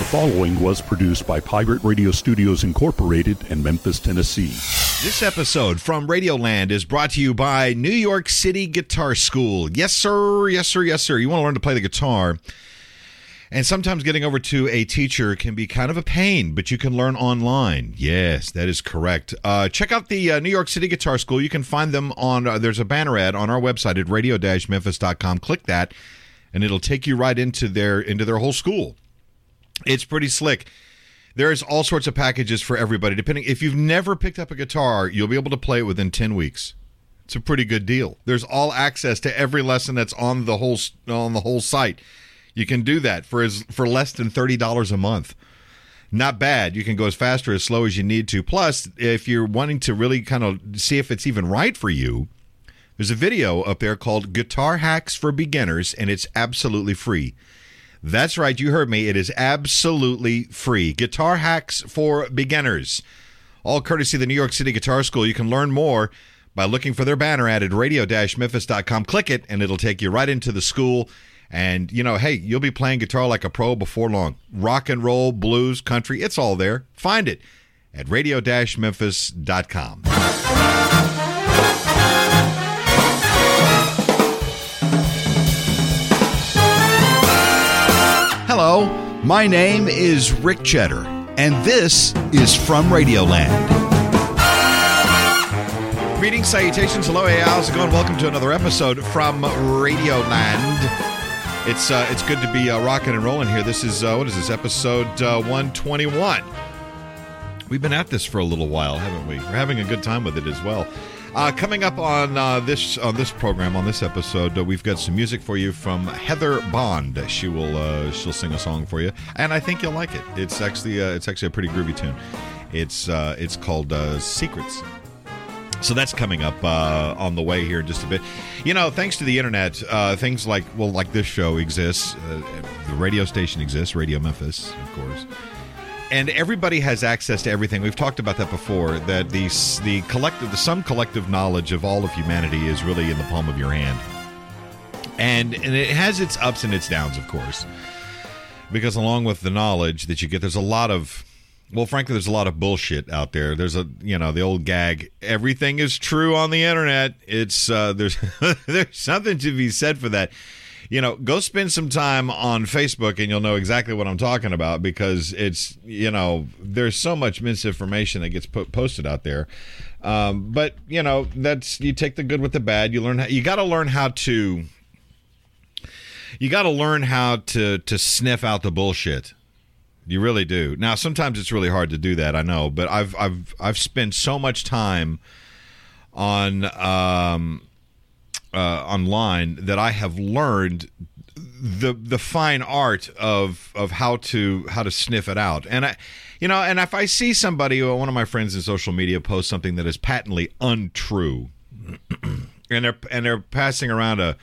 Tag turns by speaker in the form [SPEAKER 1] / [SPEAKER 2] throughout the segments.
[SPEAKER 1] following was produced by Pirate Radio Studios Incorporated in Memphis, Tennessee.
[SPEAKER 2] This episode from Radioland is brought to you by New York City Guitar School. Yes, sir. Yes, sir. Yes, sir. You want to learn to play the guitar. And sometimes getting over to a teacher can be kind of a pain, but you can learn online. Yes, that is correct. Check out the New York City Guitar School. You can find them on, there's a banner ad on our website at radio-memphis.com. Click that, and it'll take you right into their whole school. It's pretty slick. There's all sorts of packages for everybody. Depending, if you've never picked up a guitar, you'll be able to play it within 10 weeks. It's a pretty good deal. There's all access to every lesson that's on the whole site. You can do that for less than $30 a month. Not bad. You can go as fast or as slow as you need to. Plus, if you're wanting to really kind of see if it's even right for you, there's a video up there called Guitar Hacks for Beginners, and it's absolutely free. That's right. You heard me. It is absolutely free. Guitar Hacks for Beginners. All courtesy of the New York City Guitar School. You can learn more by looking for their banner ad at radio-memphis.com. Click it, and it'll take you right into the school. And, you know, hey, you'll be playing guitar like a pro before long. Rock and roll, blues, country, it's all there. Find it at radio-memphis.com. Hello, my name is Rick Cheddar, and this is From Radioland. Greetings, salutations, hello, hey, how's it going? Welcome to another episode from Radioland. It's good to be rocking and rolling here. This is, what is this, episode 121. We've been at this for a little while, haven't we? We're having a good time with it as well. Coming up on this program, on this episode, we've got some music for you from Heather Bond. She'll sing a song for you, and I think you'll like it. It's actually a pretty groovy tune. It's called Secrets. So that's coming up on the way here in just a bit. You know, thanks to the internet, things like this show exists. The radio station exists, Radio Memphis, of course. And everybody has access to everything. We've talked about that before, that the sum collective knowledge of all of humanity is really in the palm of your hand. And it has its ups and its downs, of course. Because along with the knowledge that you get, there's a lot of... Well, frankly, there's a lot of bullshit out there. There's the old gag, everything is true on the internet. It's there's something to be said for that. You know, go spend some time on Facebook and you'll know exactly what I'm talking about, because it's, there's so much misinformation that gets posted out there. But, you take the good with the bad. You got to learn how to sniff out the bullshit. You really do. Now, sometimes it's really hard to do that, I know, but I've spent so much time on online that I have learned the fine art of how to sniff it out. And and if I see somebody, one of my friends in social media, post something that is patently untrue, and they're passing around a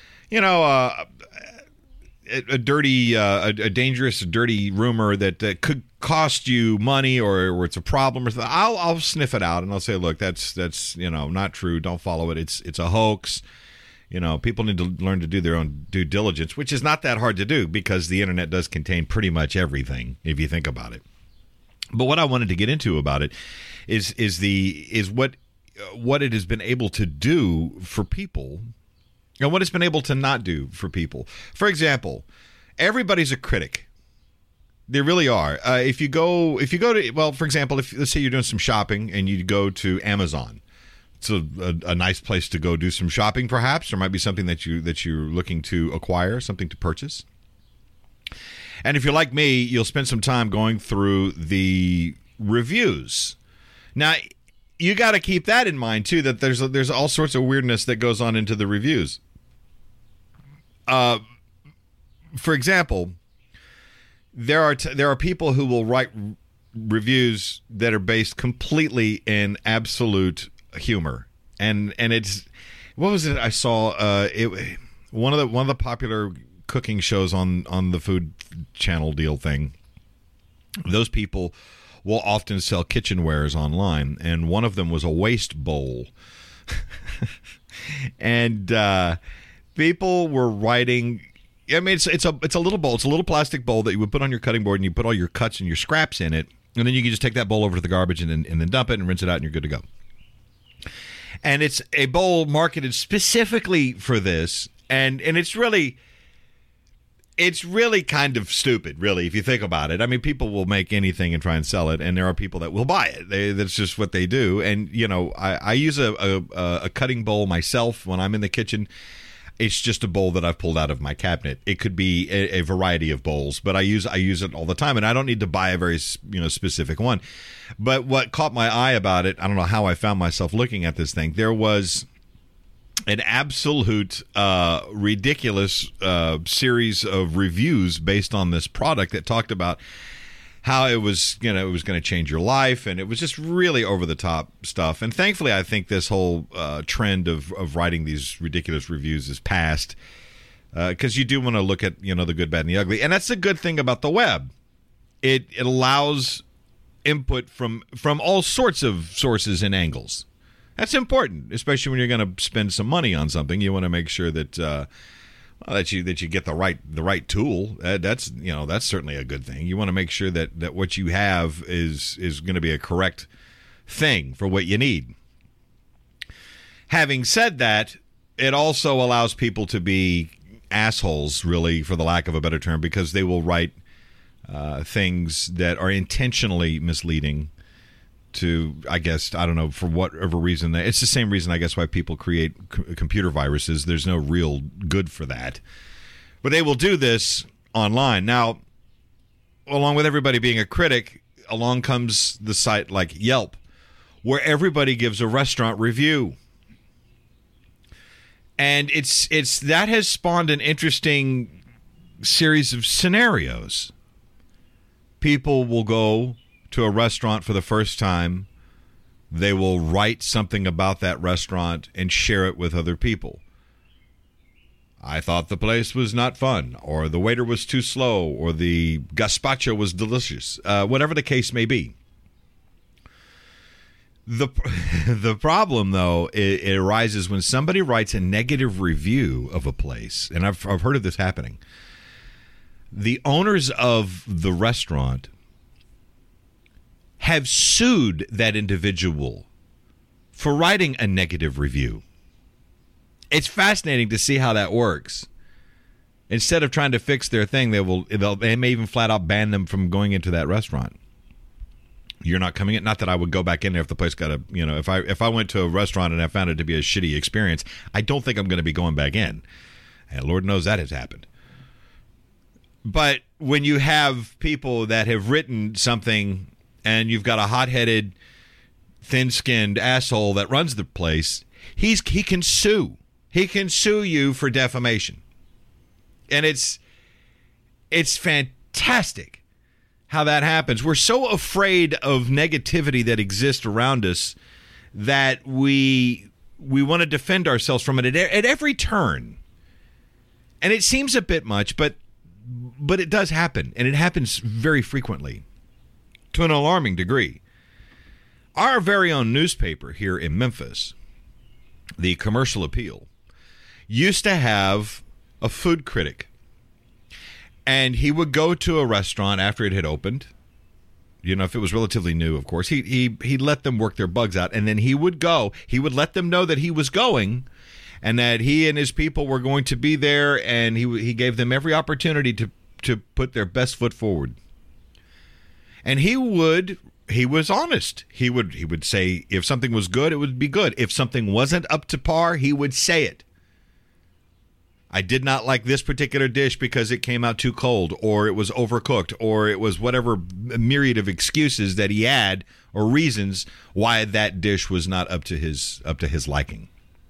[SPEAKER 2] dangerous, dirty rumor that could cost you money, or it's a problem, or I'll sniff it out and I'll say, look, that's not true. Don't follow it. It's a hoax. People need to learn to do their own due diligence, which is not that hard to do because the internet does contain pretty much everything if you think about it. But what I wanted to get into about it is what it has been able to do for people. And what it's been able to not do for people. For example, everybody's a critic. They really are. If you go to, well, for example, let's say you're doing some shopping and you go to Amazon. It's a nice place to go do some shopping, perhaps. There might be something that you're looking to acquire, something to purchase. And if you're like me, you'll spend some time going through the reviews. Now, you got to keep that in mind too, that there's all sorts of weirdness that goes on into the reviews. For example, there are people who will write reviews that are based completely in absolute humor, and it's, what was it I saw? One of the popular cooking shows on the Food Channel deal thing. Those people will often sell kitchenwares online, and one of them was a waste bowl. And people were writing I mean, it's a little bowl. It's a little plastic bowl that you would put on your cutting board, and you put all your cuts and your scraps in it, and then you can just take that bowl over to the garbage and then dump it and rinse it out, and you're good to go. And it's a bowl marketed specifically for this, and it's really kind of stupid, really, if you think about it. I mean, people will make anything and try and sell it, and there are people that will buy it. That's just what they do. And, you know, I use a cutting bowl myself when I'm in the kitchen. It's just a bowl that I've pulled out of my cabinet. It could be a variety of bowls, but I use it all the time, and I don't need to buy a very specific one. But what caught my eye about it, I don't know how I found myself looking at this thing. There was an absolute ridiculous series of reviews based on this product that talked about how it was going to change your life, and it was just really over the top stuff. And thankfully, I think this whole trend of writing these ridiculous reviews is past, because you do want to look at the good, bad, and the ugly. And that's the good thing about the web. It allows input from all sorts of sources and angles. That's important, especially when you're going to spend some money on something. You want to make sure that that you get the right tool. That's certainly a good thing. You want to make sure that what you have is going to be a correct thing for what you need. Having said that, it also allows people to be assholes, really, for the lack of a better term, because they will write things that are intentionally misleading to, I guess, I don't know, for whatever reason. It's the same reason, I guess, why people create computer viruses. There's no real good for that. But they will do this online. Now, along with everybody being a critic, along comes the site like Yelp, where everybody gives a restaurant review. And it's that has spawned an interesting series of scenarios. People will go to a restaurant for the first time. They will write something about that restaurant and share it with other people. I thought the place was not fun, or the waiter was too slow, or the gazpacho was delicious, whatever the case may be. The problem, though, it arises when somebody writes a negative review of a place, and I've heard of this happening. The owners of the restaurant have sued that individual for writing a negative review. It's fascinating to see how that works. Instead of trying to fix their thing, they may even flat out ban them from going into that restaurant. You're not coming in. Not that I would go back in there if the place got a, if I went to a restaurant and I found it to be a shitty experience, I don't think I'm going to be going back in. And Lord knows that has happened. But when you have people that have written something and you've got a hot-headed, thin-skinned asshole that runs the place, he can sue. He can sue you for defamation. And it's fantastic how that happens. We're so afraid of negativity that exists around us that we want to defend ourselves from it at every turn. And it seems a bit much, but it does happen, and it happens very frequently to an alarming degree. Our very own newspaper here in Memphis, the Commercial Appeal, used to have a food critic. And he would go to a restaurant after it had opened. If it was relatively new, of course. He'd let them work their bugs out, and then he would go. He would let them know that he was going and that he and his people were going to be there, and he gave them every opportunity to put their best foot forward. And he was honest. He would say if something was good, it would be good. If something wasn't up to par, he would say it. I did not like this particular dish because it came out too cold, or it was overcooked, or it was whatever myriad of excuses that he had or reasons why that dish was not up to his liking.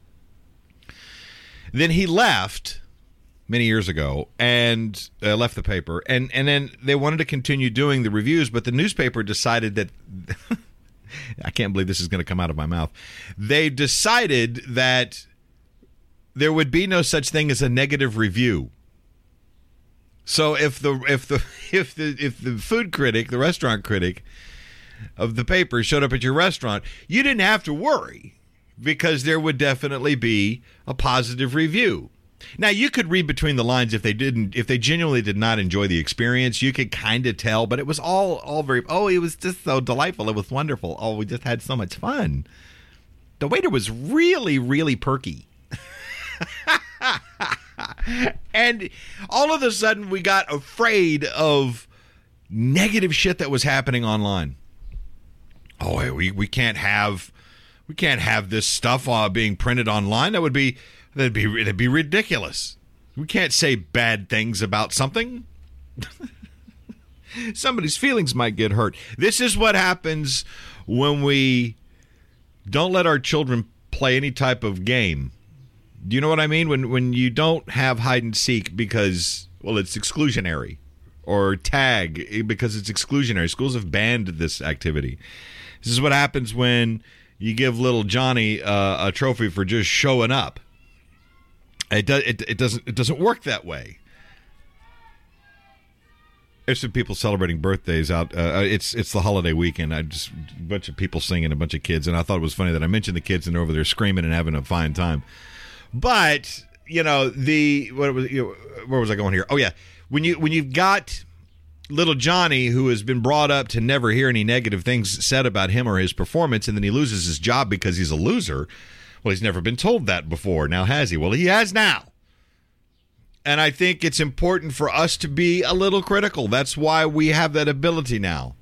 [SPEAKER 2] Then he left many years ago and left the paper, and then they wanted to continue doing the reviews, but the newspaper decided that I can't believe this is going to come out of my mouth. They decided that there would be no such thing as a negative review. So if the food critic, the restaurant critic of the paper showed up at your restaurant, you didn't have to worry, because there would definitely be a positive review. Now, you could read between the lines if they genuinely did not enjoy the experience. You could kind of tell, but it was all very, it was just so delightful. It was wonderful. Oh, we just had so much fun. The waiter was really, really perky. And all of a sudden, we got afraid of negative shit that was happening online. Oh, we can't have this stuff being printed online. That'd be ridiculous. We can't say bad things about something. Somebody's feelings might get hurt. This is what happens when we don't let our children play any type of game. Do you know what I mean? When you don't have hide and seek because, well, it's exclusionary, or tag because it's exclusionary. Schools have banned this activity. This is what happens when you give little Johnny a trophy for just showing up. It doesn't work that way. There's some people celebrating birthdays out. It's the holiday weekend. A bunch of people singing, a bunch of kids, and I thought it was funny that I mentioned the kids and they're over there screaming and having a fine time. But where was I going here? Oh yeah, when you've got little Johnny who has been brought up to never hear any negative things said about him or his performance, and then he loses his job because he's a loser. Well, he's never been told that before. Now has he? Well, he has now. And I think it's important for us to be a little critical. That's why we have that ability now.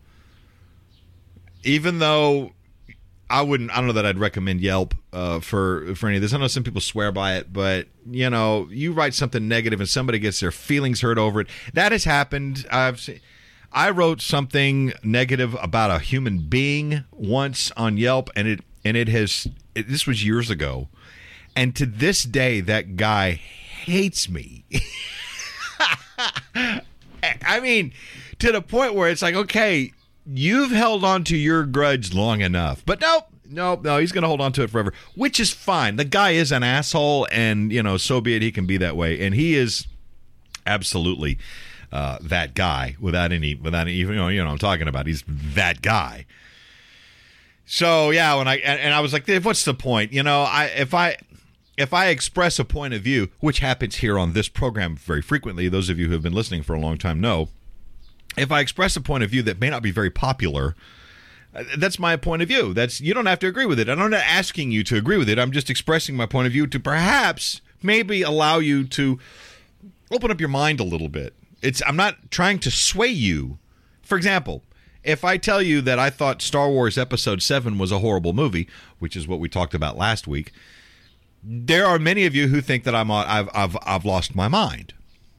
[SPEAKER 2] Even though I don't know that I'd recommend Yelp for any of this. I know some people swear by it, but you write something negative and somebody gets their feelings hurt over it. That has happened. I wrote something negative about a human being once on Yelp, and this was years ago, and to this day that guy hates me. I mean, to the point where it's like, okay, you've held on to your grudge long enough. But nope, he's going to hold on to it forever, which is fine. The guy is an asshole, and, so be it. He can be that way. And he is absolutely that guy without any, I'm talking about. He's that guy. So, yeah, I was like, what's the point? If I express a point of view, which happens here on this program very frequently, those of you who have been listening for a long time know, if I express a point of view that may not be very popular, that's my point of view. You don't have to agree with it. I'm not asking you to agree with it. I'm just expressing my point of view to perhaps maybe allow you to open up your mind a little bit. I'm not trying to sway you. For example, if I tell you that I thought Star Wars Episode 7 was a horrible movie, which is what we talked about last week, there are many of you who think that I've lost my mind.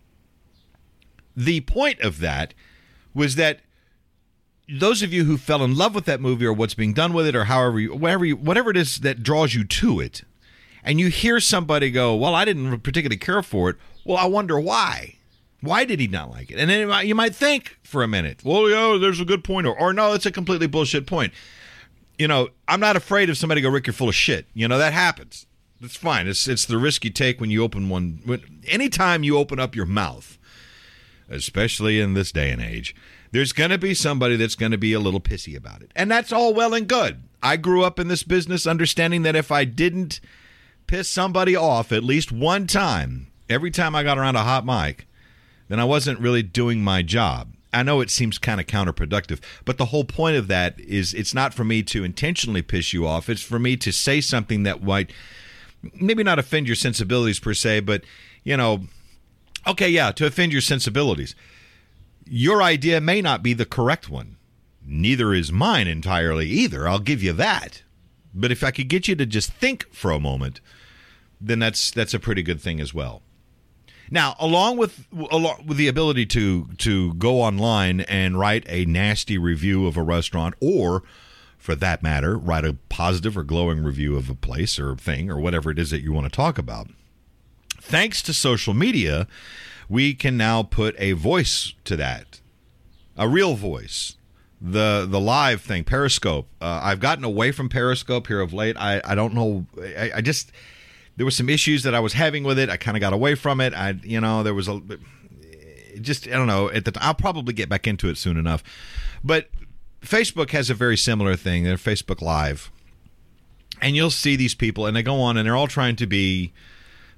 [SPEAKER 2] The point of that was that those of you who fell in love with that movie or what's being done with it or whatever it is that draws you to it, and you hear somebody go, well, I didn't particularly care for it. Well, I wonder why. Why did he not like it? And then you might think for a minute, well, yeah, there's a good point, or no, it's a completely bullshit point. I'm not afraid of somebody go, Rick, you're full of shit. That happens. That's fine. It's the risk you take when you open one. Anytime you open up your mouth, especially in this day and age, there's going to be somebody that's going to be a little pissy about it. And that's all well and good. I grew up in this business understanding that if I didn't piss somebody off at least one time, every time I got around a hot mic, then I wasn't really doing my job. I know it seems kind of counterproductive, but the whole point of that is it's not for me to intentionally piss you off. It's for me to say something that might maybe not offend your sensibilities per se, but, okay, yeah, to offend your sensibilities. Your idea may not be the correct one. Neither is mine entirely either. I'll give you that. But if I could get you to just think for a moment, then that's a pretty good thing as well. Now, along with the ability to go online and write a nasty review of a restaurant, or for that matter, write a positive or glowing review of a place or thing or whatever it is that you want to talk about, thanks to social media, we can now put a voice to that, a real voice. The live thing, Periscope. I've gotten away from Periscope here of late. I don't know. I just, there were some issues that I was having with it. I kind of got away from it. There was I don't know. I'll probably get back into it soon enough. But Facebook has a very similar thing. They're Facebook Live. And you'll see these people, and they go on, and they're all trying to be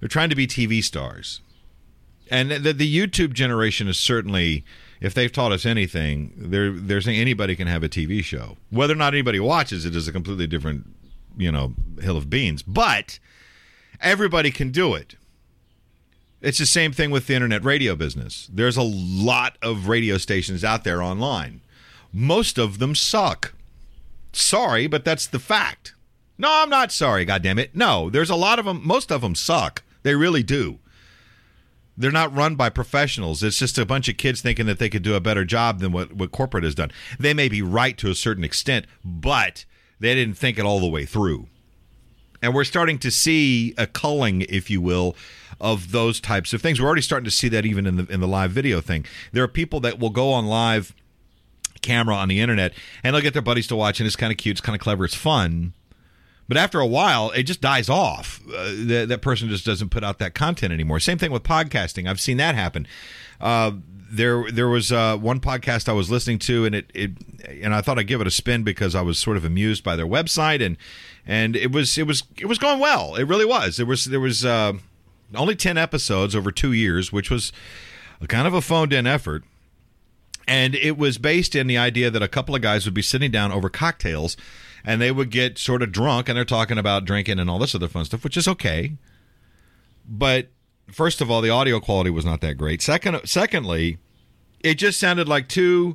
[SPEAKER 2] They're trying to be TV stars. And the YouTube generation is certainly, if they've taught us anything, they're saying anybody can have a TV show. Whether or not anybody watches it is a completely different, hill of beans. But everybody can do it. It's the same thing with the internet radio business. There's a lot of radio stations out there online. Most of them suck. Sorry, but that's the fact. No, I'm not sorry, goddammit. No, there's a lot of them. Most of them suck. They really do. They're not run by professionals. It's just a bunch of kids thinking that they could do a better job than what corporate has done. They may be right to a certain extent, but they didn't think it all the way through. And we're starting to see a culling, if you will, of those types of things. We're already starting to see that even in the live video thing. There are people that will go on live camera on the internet and they'll get their buddies to watch, and it's kind of cute, it's kind of clever, it's fun. But after a while, it just dies off. That person just doesn't put out that content anymore. Same thing with podcasting. I've seen that happen. There was one podcast I was listening to, and I thought I'd give it a spin because I was sort of amused by their website, and it was going well. It really was. There was only 10 episodes over 2 years, which was kind of a phoned-in effort. And it was based in the idea that a couple of guys would be sitting down over cocktails, and they would get sort of drunk, and they're talking about drinking and all this other fun stuff, which is okay. But first of all, the audio quality was not that great. Secondly, it just sounded like two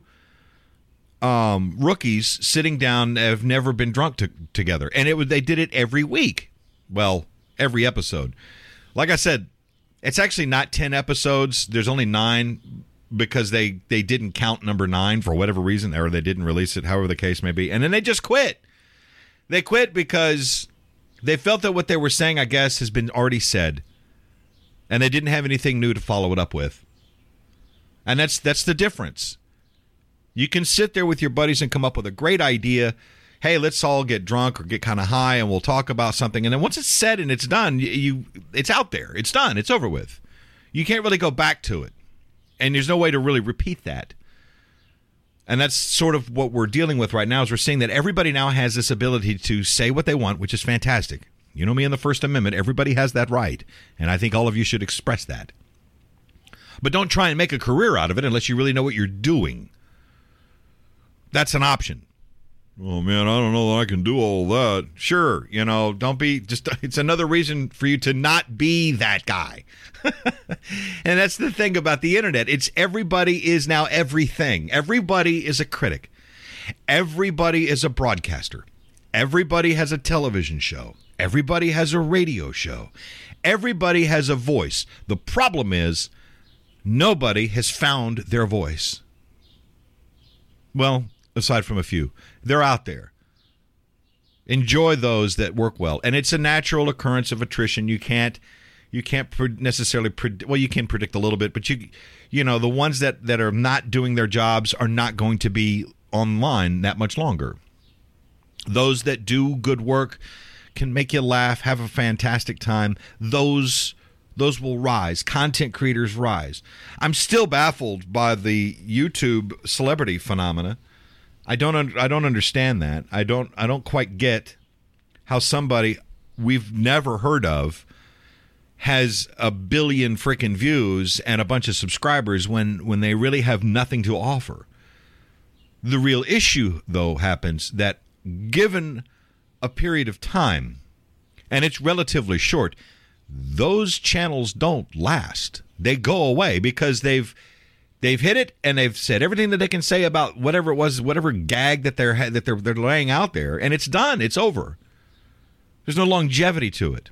[SPEAKER 2] rookies sitting down have never been drunk together. And they did it every week. Well, every episode. Like I said, it's actually not 10 episodes. There's only 9 because they didn't count number 9 for whatever reason, or they didn't release it, however the case may be. And then they just quit. They quit because they felt that what they were saying, I guess, has been already said. And they didn't have anything new to follow it up with. And that's the difference. You can sit there with your buddies and come up with a great idea. Hey, let's all get drunk or get kind of high and we'll talk about something. And then once it's said and it's done, it's out there. It's done. It's over with. You can't really go back to it. And there's no way to really repeat that. And that's sort of what we're dealing with right now, is we're seeing that everybody now has this ability to say what they want, which is fantastic. You know me in the First Amendment, everybody has that right. And I think all of you should express that. But don't try and make a career out of it unless you really know what you're doing. That's an option. Oh, man, I don't know that I can do all that. Sure, don't be, it's another reason for you to not be that guy. And that's the thing about the internet. It's everybody is now everything. Everybody is a critic. Everybody is a broadcaster. Everybody has a television show. Everybody has a radio show. Everybody has a voice. The problem is nobody has found their voice. Well, aside from a few. They're out there. Enjoy those that work well. And it's a natural occurrence of attrition. You can't necessarily predict. Well, you can predict a little bit, but the ones that are not doing their jobs are not going to be online that much longer. Those that do good work, can make you laugh, have a fantastic time, those will rise. Content creators rise. I'm still baffled by the YouTube celebrity phenomena. I don't understand that. I don't quite get how somebody we've never heard of has 1 billion freaking views and a bunch of subscribers when they really have nothing to offer. The real issue, though, happens that given a period of time, and it's relatively short, those channels don't last. They go away because they've hit it and they've said everything that they can say about whatever it was, whatever gag that they're laying out there, and it's done. It's over. There's no longevity to it.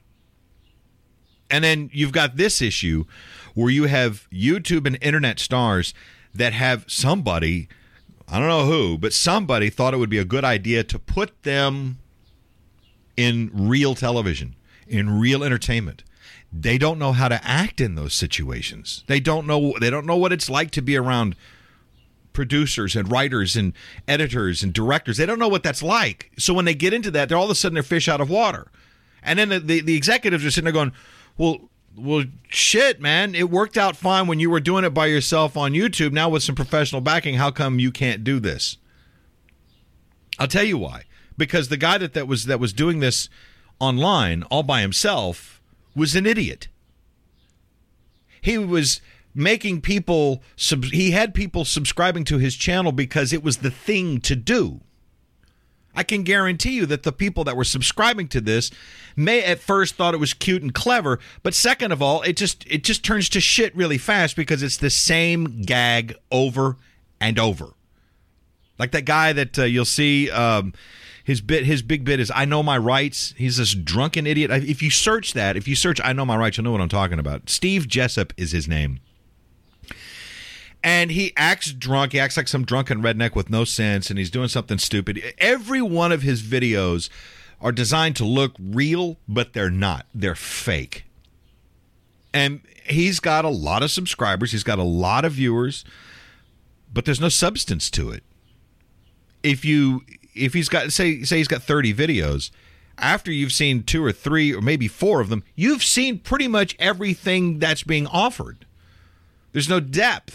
[SPEAKER 2] And then you've got this issue where you have YouTube and internet stars that have somebody, I don't know who, but somebody thought it would be a good idea to put them in real television, in real entertainment. They don't know how to act in those situations. They don't know what it's like to be around producers and writers and editors and directors. They don't know what that's like. So when they get into that, they're all of a sudden they're fish out of water. And then the executives are sitting there going, well, shit, man, it worked out fine when you were doing it by yourself on YouTube. Now with some professional backing, how come you can't do this? I'll tell you why. Because the guy that was doing this online all by himself was an idiot. He was making people, he had people subscribing to his channel because it was the thing to do. I can guarantee you that the people that were subscribing to this may at first thought it was cute and clever, but second of all, it just turns to shit really fast because it's the same gag over and over. Like that guy that you'll see, his big bit is "I know my rights." He's this drunken idiot. If you search "I know my rights," you'll know what I'm talking about. Steve Jessup is his name. And he acts drunk. He acts like some drunken redneck with no sense, and he's doing something stupid. Every one of his videos are designed to look real, but they're not. They're fake. And he's got a lot of subscribers. He's got a lot of viewers, but there's no substance to it. If he's got, say he's got 30 videos, after you've seen 2 or 3 or maybe 4 of them, you've seen pretty much everything that's being offered. There's no depth.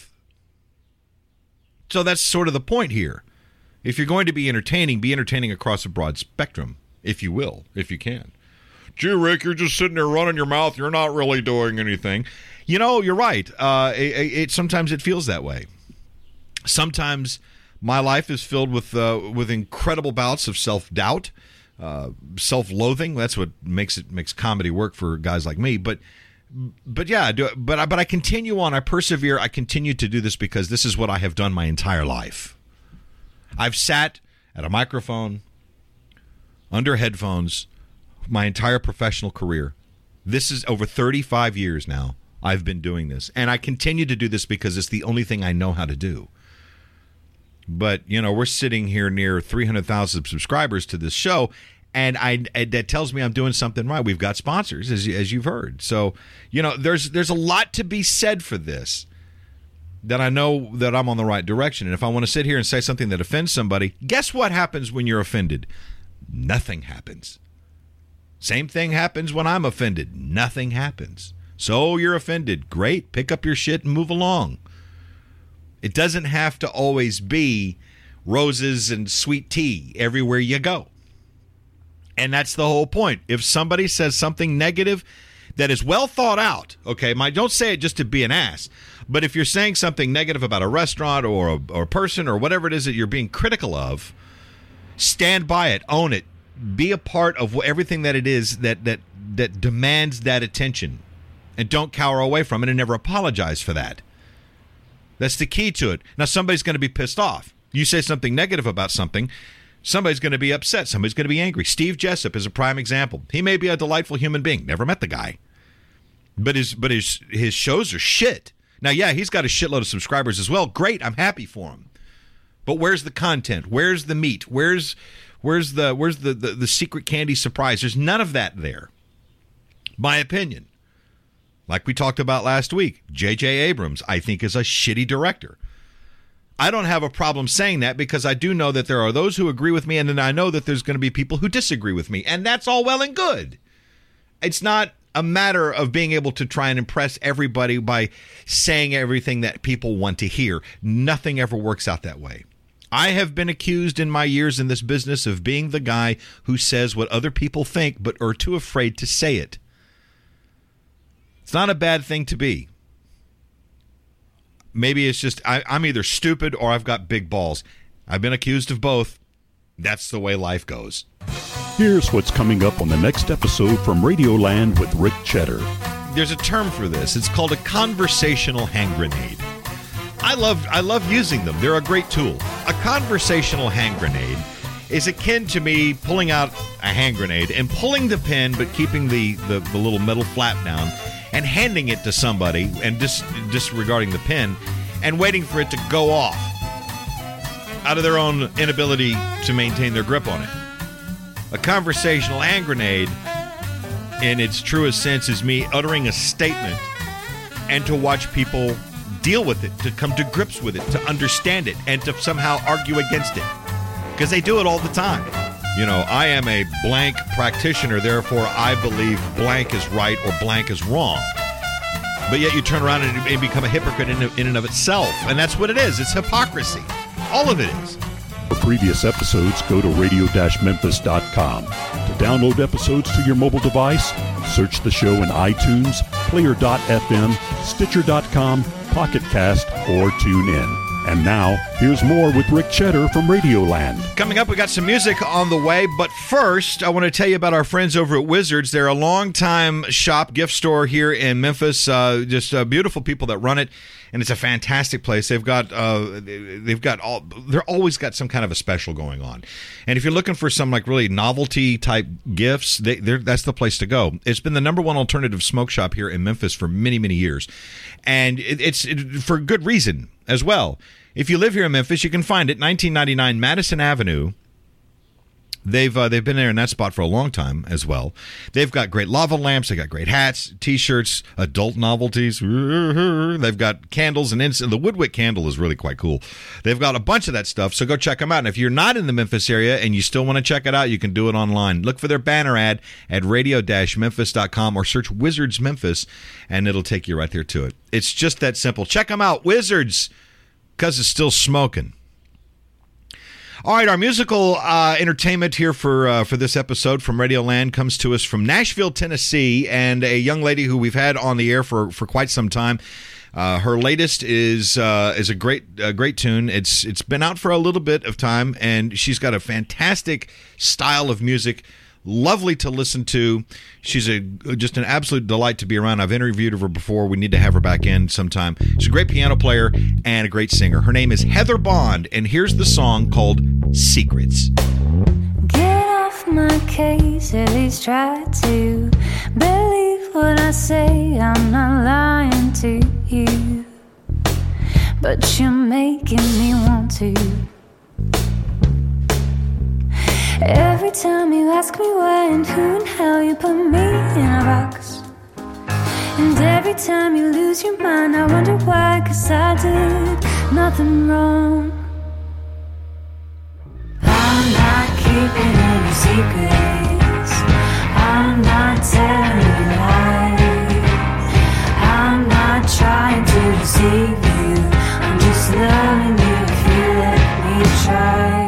[SPEAKER 2] So that's sort of the point here. If you're going to be entertaining across a broad spectrum, if you will, if you can. Gee, Rick, you're just sitting there running your mouth. You're not really doing anything. You know, you're right. Sometimes it feels that way. Sometimes my life is filled with incredible bouts of self-doubt, self-loathing. That's what makes comedy work for guys like me. But yeah, but I continue on. I persevere. I continue to do this because this is what I have done my entire life. I've sat at a microphone, under headphones, my entire professional career. This is over 35 years now. I've been doing this, and I continue to do this because it's the only thing I know how to do. But you know, we're sitting here near 300,000 subscribers to this show. And that tells me I'm doing something right. We've got sponsors, as you've heard. So, you know, there's a lot to be said for this, that I know that I'm on the right direction. And if I want to sit here and say something that offends somebody, guess what happens when you're offended? Nothing happens. Same thing happens when I'm offended. Nothing happens. So you're offended. Great. Pick up your shit and move along. It doesn't have to always be roses and sweet tea everywhere you go. And that's the whole point. If somebody says something negative that is well thought out, okay, don't say it just to be an ass, but if you're saying something negative about a restaurant or a person or whatever it is that you're being critical of, stand by it, own it, be a part of everything that it is that demands that attention, and don't cower away from it and never apologize for that. That's the key to it. Now, somebody's going to be pissed off. You say something negative about something, somebody's going to be upset. Somebody's going to be angry. Steve Jessup is a prime example. He may be a delightful human being. Never met the guy. But his shows are shit. Now, yeah, he's got a shitload of subscribers as well. Great. I'm happy for him. But where's the content? Where's the meat? Where's the secret candy surprise? There's none of that there. My opinion. Like we talked about last week, J.J. Abrams, I think, is a shitty director. I don't have a problem saying that because I do know that there are those who agree with me, and then I know that there's going to be people who disagree with me, and that's all well and good. It's not a matter of being able to try and impress everybody by saying everything that people want to hear. Nothing ever works out that way. I have been accused in my years in this business of being the guy who says what other people think but are too afraid to say it. It's not a bad thing to be. Maybe it's just I'm either stupid or I've got big balls. I've been accused of both. That's the way life goes.
[SPEAKER 1] Here's what's coming up on the next episode from Radioland with Rick Cheddar.
[SPEAKER 2] There's a term for this. It's called a conversational hand grenade. I love using them. They're a great tool. A conversational hand grenade is akin to me pulling out a hand grenade and pulling the pin but keeping the little metal flap down and handing it to somebody and disregarding the pin and waiting for it to go off out of their own inability to maintain their grip on it. A conversational hand grenade, in its truest sense, is me uttering a statement and to watch people deal with it, to come to grips with it, to understand it, and to somehow argue against it. Because they do it all the time. You know, I am a blank practitioner, therefore I believe blank is right or blank is wrong. But yet you turn around and become a hypocrite in and of itself. And that's what it is. It's hypocrisy. All of it is.
[SPEAKER 1] For previous episodes, go to radio-memphis.com. To download episodes to your mobile device? Search the show in iTunes, Player.fm, Stitcher.com, Pocket Cast, or TuneIn. And now, here's more with Rick Cheddar from Radioland.
[SPEAKER 2] Coming up, we got some music on the way, but first, I want to tell you about our friends over at Wizards. They're a longtime shop, gift store here in Memphis. Just beautiful people that run it, and it's a fantastic place. They've always got some kind of a special going on. And if you're looking for some like really novelty type gifts, that's the place to go. It's been the number one alternative smoke shop here in Memphis for many, many years, and it's for good reason as well. If you live here in Memphis, you can find it, 1999 Madison Avenue. They've been there in that spot for a long time as well. They've got great lava lamps. They got great hats, T-shirts, adult novelties. They've got candles and incense. The Woodwick candle is really quite cool. They've got a bunch of that stuff, so go check them out. And if you're not in the Memphis area and you still want to check it out, you can do it online. Look for their banner ad at radio-memphis.com or search Wizards Memphis, and it'll take you right there to it. It's just that simple. Check them out, Wizards, because it's still smoking. All right, our musical entertainment here for this episode from Radioland comes to us from Nashville, Tennessee, and a young lady who we've had on the air for quite some time. Her latest is a great tune. It's been out for a little bit of time, and she's got a fantastic style of music. Lovely to listen to. She's just an absolute delight to be around. I've interviewed her before. We need to have her back in sometime. She's a great piano player and a great singer. Her name is Heather Bond, and here's the song called Secrets.
[SPEAKER 3] Get off my case, at least try to believe what I say. I'm not lying to you, but you're making me want to. Every time you ask me why and who and how, you put me in a box. And every time you lose your mind, I wonder why, 'cause I did nothing wrong. I'm not keeping any secrets, I'm not telling you lies, I'm not trying to deceive you, I'm just loving you if you let me try.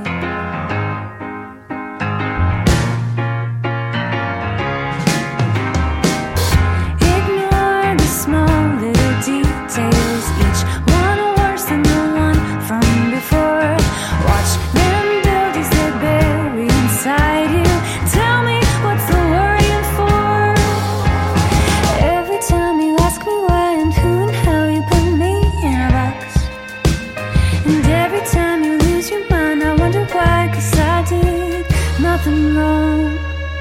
[SPEAKER 3] Nothing wrong.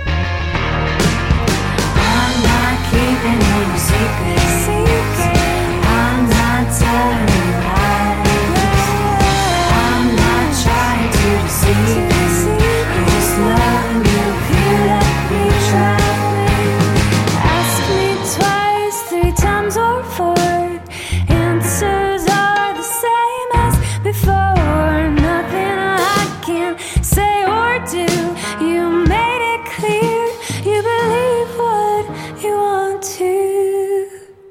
[SPEAKER 3] I'm not keeping any secrets, I'm not telling you lies, I'm not trying to deceive you, I'm just loving you if you let me try. Ask me twice, 3 times or 4, answers are the same as before. Nothing I can say or do. You made it clear, you believe what you want to.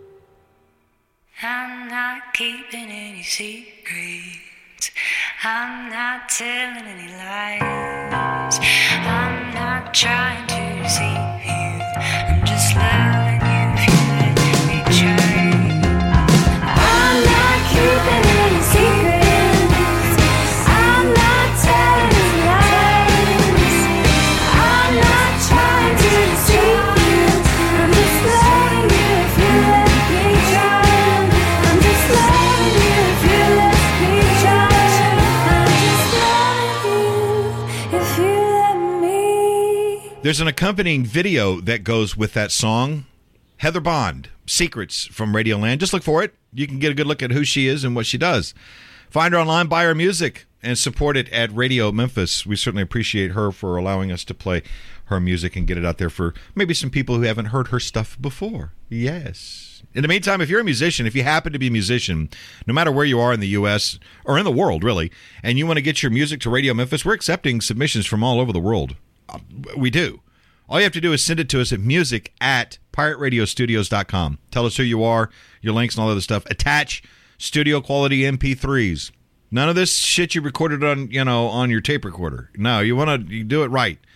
[SPEAKER 3] I'm not keeping any secrets, I'm not telling any lies, I'm not trying to deceive you, I'm just loving you if you let me try. I'm not keeping any secrets, I'm not telling any lies, I'm not trying to deceive you, I'm just loving you if you let me try. I'm just loving you if you let me try. I'm just loving you if you let me.
[SPEAKER 2] There's an accompanying video that goes with that song. Heather Bond, Secrets from Radioland. Just look for it. You can get a good look at who she is and what she does. Find her online, buy her music, and support it at Radio Memphis. We certainly appreciate her for allowing us to play her music and get it out there for maybe some people who haven't heard her stuff before. Yes. In the meantime, if you're a musician, if you happen to be a musician, no matter where you are in the U.S. or in the world, really, and you want to get your music to Radio Memphis, we're accepting submissions from all over the world. We do. All you have to do is send it to us at music@pirateradiostudios.com. Tell us who you are, your links and all other stuff. Attach studio quality MP3s. None of this shit you recorded on, on your tape recorder. No, you want to do it right.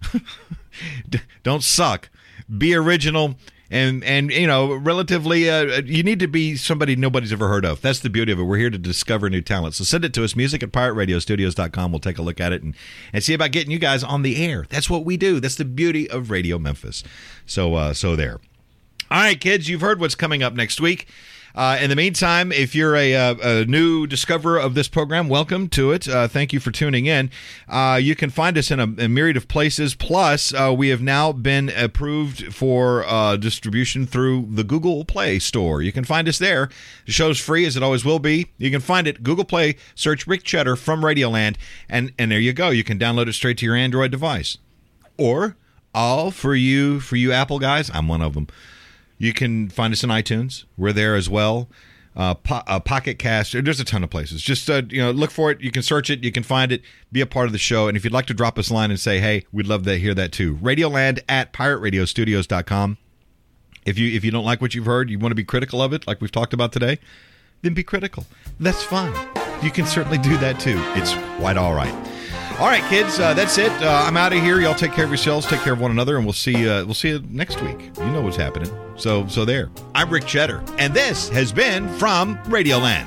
[SPEAKER 2] Don't suck. Be original. And relatively, you need to be somebody nobody's ever heard of. That's the beauty of it. We're here to discover new talent. So send it to us, music@pirateradiostudios.com. We'll take a look at it and see about getting you guys on the air. That's what we do. That's the beauty of Radio Memphis. So there. All right, kids, you've heard what's coming up next week. In the meantime, if you're a new discoverer of this program, welcome to it. Thank you for tuning in. You can find us in a myriad of places. Plus, we have now been approved for distribution through the Google Play Store. You can find us there. The show's free, as it always will be. You can find it, Google Play, search Rick Cheddar from Radioland, and there you go. You can download it straight to your Android device. Or, for you Apple guys, I'm one of them. You can find us on iTunes. We're there as well. Pocket Cast. There's a ton of places. Just look for it. You can search it. You can find it. Be a part of the show. And if you'd like to drop us a line and say, hey, we'd love to hear that too. Radioland@pirateradiostudios.com. If you don't like what you've heard, you want to be critical of it, like we've talked about today, then be critical. That's fine. You can certainly do that too. It's quite all right. All right, kids, that's it. I'm out of here. Y'all take care of yourselves, take care of one another, and we'll see you next week. You know what's happening. So there. I'm Rick Cheddar, and this has been from Radioland.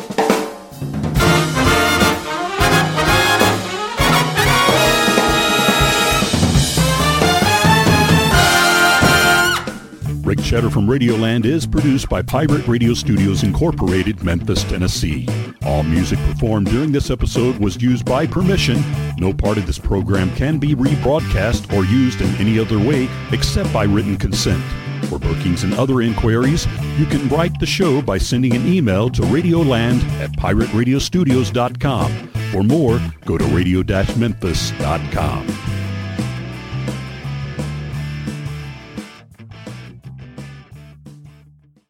[SPEAKER 1] Rick Cheddar from Radioland is produced by Pirate Radio Studios Incorporated, Memphis, Tennessee. All music performed during this episode was used by permission. No part of this program can be rebroadcast or used in any other way except by written consent. For bookings and other inquiries, you can write the show by sending an email to radioland@pirateradiostudios.com. For more, go to radio-memphis.com.